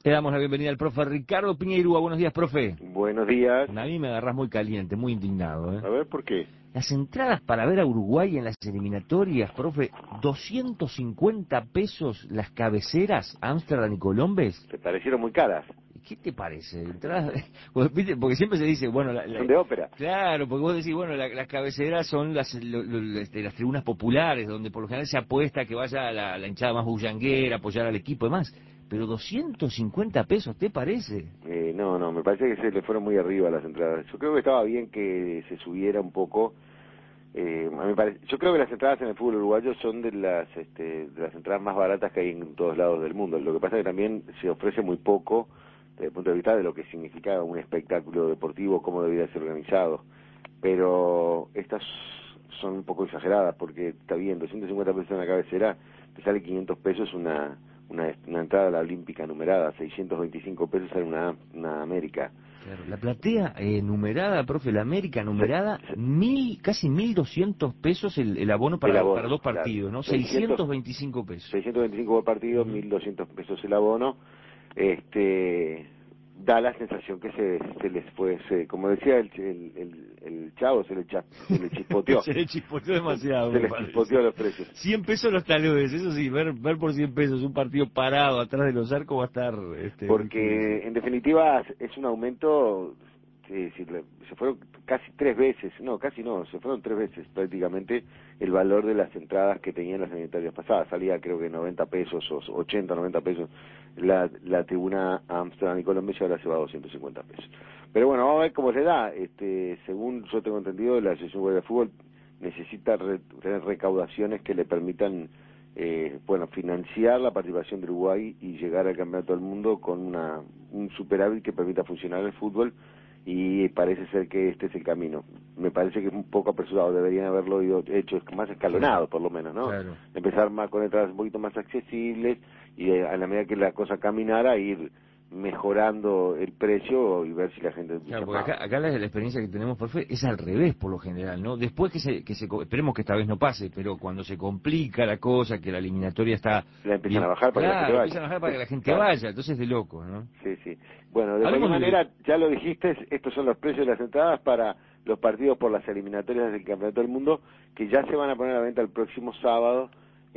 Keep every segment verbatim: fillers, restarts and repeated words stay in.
Le damos la bienvenida al profe Ricardo Piñeirúa. Buenos días, profe. Buenos días. A mí me agarrás muy caliente, muy indignado, ¿eh? A ver, ¿por qué? Las entradas para ver a Uruguay en las eliminatorias, profe, doscientos cincuenta pesos las cabeceras, Ámsterdam y Colombes. ¿Te parecieron muy caras? ¿Qué te parece? Entradas, porque siempre se dice, bueno... La, la, son de ópera. Claro, porque vos decís, bueno, la, las cabeceras son las, lo, lo, este, las tribunas populares, donde por lo general se apuesta a que vaya la, la hinchada más bullanguera, apoyar al equipo y demás. Pero doscientos cincuenta pesos, ¿te parece? Eh, no, no, me parece que se le fueron muy arriba las entradas. Yo creo que estaba bien que se subiera un poco. Eh, a mí me parece, yo creo que las entradas en el fútbol uruguayo son de las este, de las entradas más baratas que hay en todos lados del mundo. Lo que pasa es que también se ofrece muy poco desde el punto de vista de lo que significa un espectáculo deportivo, cómo debería ser organizado. Pero estas son un poco exageradas, porque está bien, doscientos cincuenta pesos en la cabecera, te sale quinientos pesos una, una, una entrada a la olímpica numerada, seiscientos veinticinco pesos sale una, una América. Claro, la platea eh, numerada, profe, la América numerada, sí, sí. mil, casi mil doscientos pesos el, el abono para, el abono, para dos partidos, claro, ¿no? seiscientos veinticinco pesos. seiscientos veinticinco por partido, uh-huh. mil doscientos pesos el abono. Este... da la sensación que se, se les fue, se, como decía el, el, el, el chavo, se le, cha, se le chispoteó. se le chispoteó demasiado. Se, se les chispoteó los precios. cien pesos los taludes, eso sí, ver, ver por cien pesos un partido parado atrás de los arcos va a estar... Este, Porque en definitiva es un aumento, sí, sí, se fueron casi tres veces, no, casi no, se fueron tres veces prácticamente el valor de las entradas que tenían las sanitarias pasadas. Salía creo que noventa pesos o ochenta, noventa pesos la, la tribuna Ámsterdam y Colombia, y ahora se va a doscientos cincuenta pesos. Pero bueno, vamos a ver cómo se da. Este, según yo tengo entendido, la Asociación Uruguaya de Fútbol necesita re, tener recaudaciones que le permitan eh, bueno, financiar la participación de Uruguay y llegar al Campeonato del Mundo con una, un superávit que permita funcionar el fútbol, y parece ser que este es el camino. Me parece que es un poco apresurado, deberían haberlo hecho más escalonado, por lo menos, ¿no? Claro. Empezar más con entradas un poquito más accesibles y eh, a la medida que la cosa caminara ir mejorando el precio y ver si la gente... Claro, porque acá, acá la, la experiencia que tenemos, profe, es al revés por lo general, ¿no? Después que se, que se... Esperemos que esta vez no pase, pero cuando se complica la cosa, que la eliminatoria está... La empiezan bien, a bajar para claro, que la gente vaya. empiezan a bajar para que la gente claro. vaya, entonces de loco, ¿no? Sí, sí. Bueno, de cualquier manera, ya lo dijiste, estos son los precios de las entradas para los partidos por las eliminatorias del Campeonato del Mundo, que ya se van a poner a venta el próximo sábado.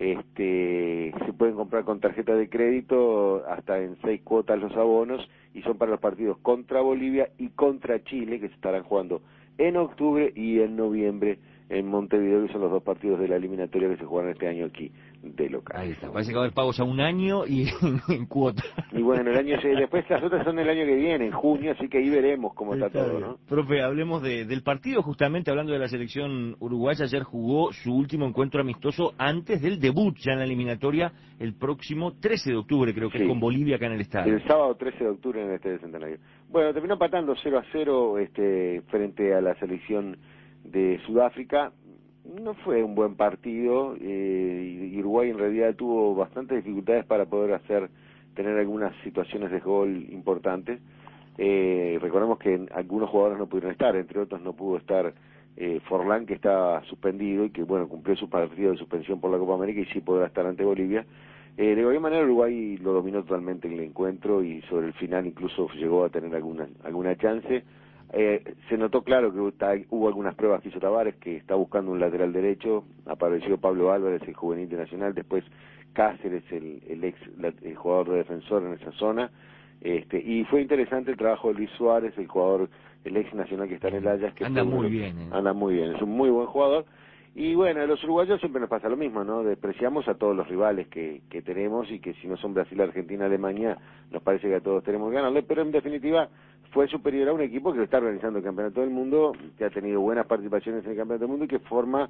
Este, se pueden comprar con tarjeta de crédito hasta en seis cuotas los abonos, y son para los partidos contra Bolivia y contra Chile, que se estarán jugando en octubre y en noviembre en Montevideo, que son los dos partidos de la eliminatoria que se juegan este año aquí de local. Ahí está, parece que va a haber pagos a un año y en, en cuota. Y bueno, el año después las otras son el año que viene, en junio, así que ahí veremos cómo está, está todo, bien. ¿No? Profe, hablemos de, del partido, justamente hablando de la selección uruguaya. Ayer jugó su último encuentro amistoso antes del debut ya en la eliminatoria el próximo trece de octubre, creo que sí, es con Bolivia acá en el estadio. El sábado trece de octubre en el Estadio Centenario. Bueno, terminó empatando cero a cero este, frente a la selección de Sudáfrica. No fue un buen partido, eh, y Uruguay en realidad tuvo bastantes dificultades para poder hacer, tener algunas situaciones de gol importantes. Eh, recordemos que algunos jugadores no pudieron estar, entre otros no pudo estar eh, Forlán, que está suspendido y que bueno cumplió su partido de suspensión por la Copa América y sí podrá estar ante Bolivia. Eh, de cualquier manera Uruguay lo dominó totalmente en el encuentro y sobre el final incluso llegó a tener alguna alguna chance. Eh, se notó claro que hubo algunas pruebas que hizo Tavares, que está buscando un lateral derecho. Apareció Pablo Álvarez, el juvenil de Nacional, después Cáceres, el, el ex el jugador de Defensor en esa zona. Este, y fue interesante el trabajo de Luis Suárez, el jugador, el ex Nacional que está en el Ajax, que anda muy bueno, bien, ¿eh? anda muy bien, es un muy buen jugador. Y bueno, a los uruguayos siempre nos pasa lo mismo, ¿no? Despreciamos a todos los rivales que, que tenemos, y que si no son Brasil, Argentina, Alemania, nos parece que a todos tenemos que ganarle, pero en definitiva fue superior a un equipo que está organizando el Campeonato del Mundo, que ha tenido buenas participaciones en el Campeonato del Mundo y que forma,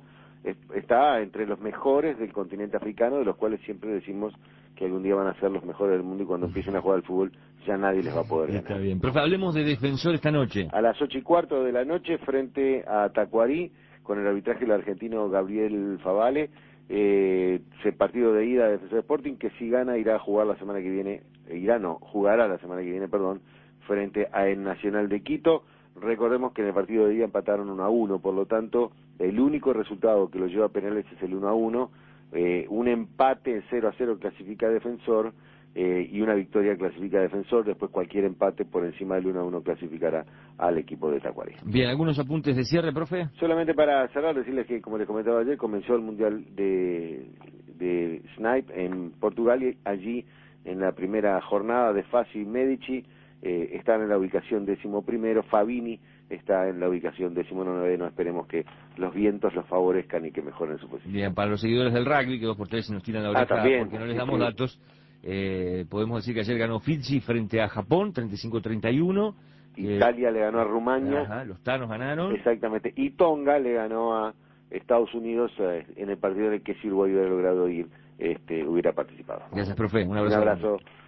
está entre los mejores del continente africano, de los cuales siempre decimos que algún día van a ser los mejores del mundo, y cuando empiecen a jugar al fútbol ya nadie les va a poder ganar. Está bien, profe, hablemos de Defensor esta noche. A las ocho y cuarto de la noche frente a Tacuarí, con el arbitraje del argentino Gabriel Favale. Eh, ese partido de ida de Defensor Sporting, que si gana irá a jugar la semana que viene, irá no, jugará la semana que viene, perdón, frente a el Nacional de Quito. Recordemos que en el partido de ida empataron uno a uno, por lo tanto, el único resultado que lo lleva a penales es el uno a uno. Eh, un empate cero a cero clasifica a Defensor, eh, y una victoria clasifica a Defensor, después cualquier empate por encima del uno a uno clasificará al equipo de Tacuary. Bien, ¿algunos apuntes de cierre, profe? Solamente para cerrar, decirles que, como les comentaba ayer, comenzó el Mundial de, de Snipe en Portugal y allí en la primera jornada de Fassi y Medici eh, están en la ubicación décimo primero, Fabini está en la ubicación décimo noveno, esperemos que los vientos los favorezcan y que mejoren su posición. Bien, para los seguidores del rugby, que dos por tres se nos tiran la Ah, oreja también, porque no les sí, damos sí. datos, eh, podemos decir que ayer ganó Fiji frente a Japón, treinta y cinco a treinta y uno. Italia eh, le ganó a Rumania. Ajá, los tanos ganaron. Exactamente, y Tonga le ganó a Estados Unidos eh, en el partido en el que si Uruguay hubiera logrado ir, este, hubiera participado. Gracias, profe, un abrazo. Un abrazo.